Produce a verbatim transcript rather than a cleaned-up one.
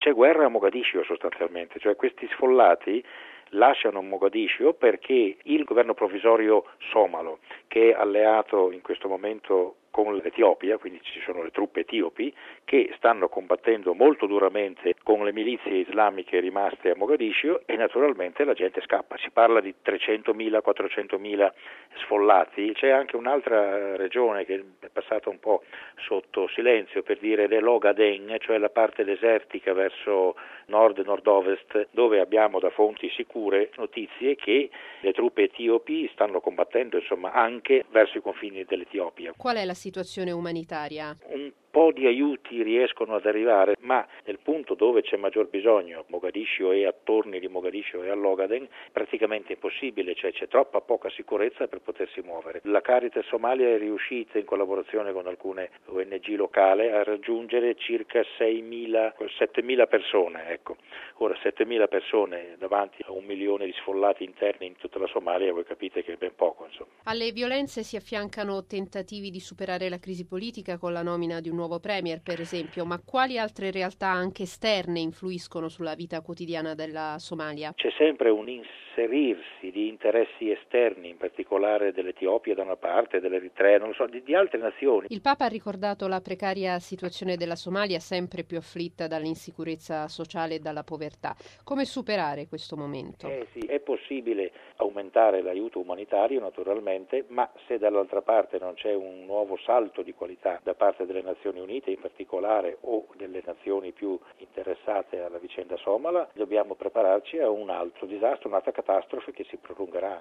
c'è guerra a Mogadiscio sostanzialmente, cioè questi sfollati lasciano Mogadiscio perché il governo provvisorio somalo, che è alleato in questo momento con l'Etiopia, quindi ci sono le truppe etiopi che stanno combattendo molto duramente con le milizie islamiche rimaste a Mogadiscio e naturalmente la gente scappa. Si parla di trecentomila quattrocentomila sfollati. C'è anche un'altra regione che è passata un po' sotto silenzio, per dire l'Ogaden, cioè la parte desertica verso nord e nord-ovest, dove abbiamo da fonti sicure notizie che le truppe etiopi stanno combattendo insomma anche verso i confini dell'Etiopia. Qual è la situazione umanitaria? Un po' di aiuti riescono ad arrivare, ma nel punto dove c'è maggior bisogno, Mogadiscio e attorni di Mogadiscio e all'Ogaden, praticamente impossibile, cioè c'è troppa poca sicurezza per potersi muovere. La Caritas Somalia è riuscita, in collaborazione con alcune O N G locali, a raggiungere circa seimila, settemila persone. Ecco. Ora settemila persone davanti a un milione di sfollati interni in tutta la Somalia, voi capite che è ben poco. Insomma. Alle violenze si affiancano tentativi di superare la crisi politica con la nomina di un nuovo premier, per esempio, ma quali altre realtà anche esterne influiscono sulla vita quotidiana della Somalia? C'è sempre un inserirsi di interessi esterni, in particolare dell'Etiopia da una parte, dell'Eritrea, non lo so, di, di altre nazioni. Il Papa ha ricordato la precaria situazione della Somalia, sempre più afflitta dall'insicurezza sociale e dalla povertà. Come superare questo momento? Eh sì, è possibile aumentare l'aiuto umanitario naturalmente, ma se dall'altra parte non c'è un nuovo salto di qualità da parte delle Nazioni Unite in particolare o delle nazioni più interessate alla vicenda somala, dobbiamo prepararci a un altro disastro, un'altra catastrofe che si prolungherà.